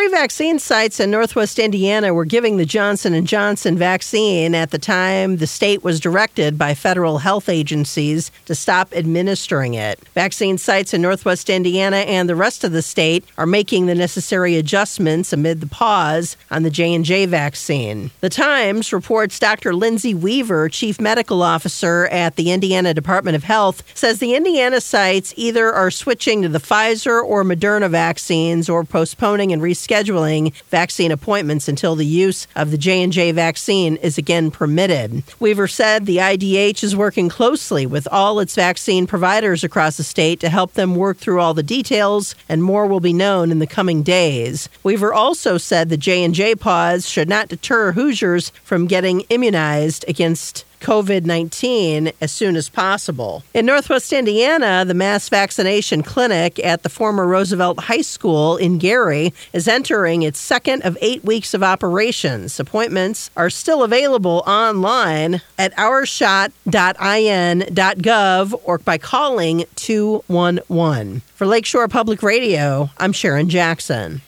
3 vaccine sites in Northwest Indiana were giving the Johnson & Johnson vaccine at the time the state was directed by federal health agencies to stop administering it. Vaccine sites in Northwest Indiana and the rest of the state are making the necessary adjustments amid the pause on the J&J vaccine. The Times reports Dr. Lindsay Weaver, Chief Medical Officer at the Indiana Department of Health, says the Indiana sites either are switching to the Pfizer or Moderna vaccines or postponing and rescheduling vaccine appointments until the use of the J&J vaccine is again permitted. Weaver said the IDH is working closely with all its vaccine providers across the state to help them work through all the details, and more will be known in the coming days. Weaver also said the J&J pause should not deter Hoosiers from getting immunized against COVID-19 as soon as possible. In Northwest Indiana, the mass vaccination clinic at the former Roosevelt High School in Gary is entering its second of 8 weeks of operations. Appointments are still available online at ourshot.in.gov or by calling 211. For Lakeshore Public Radio, I'm Sharon Jackson.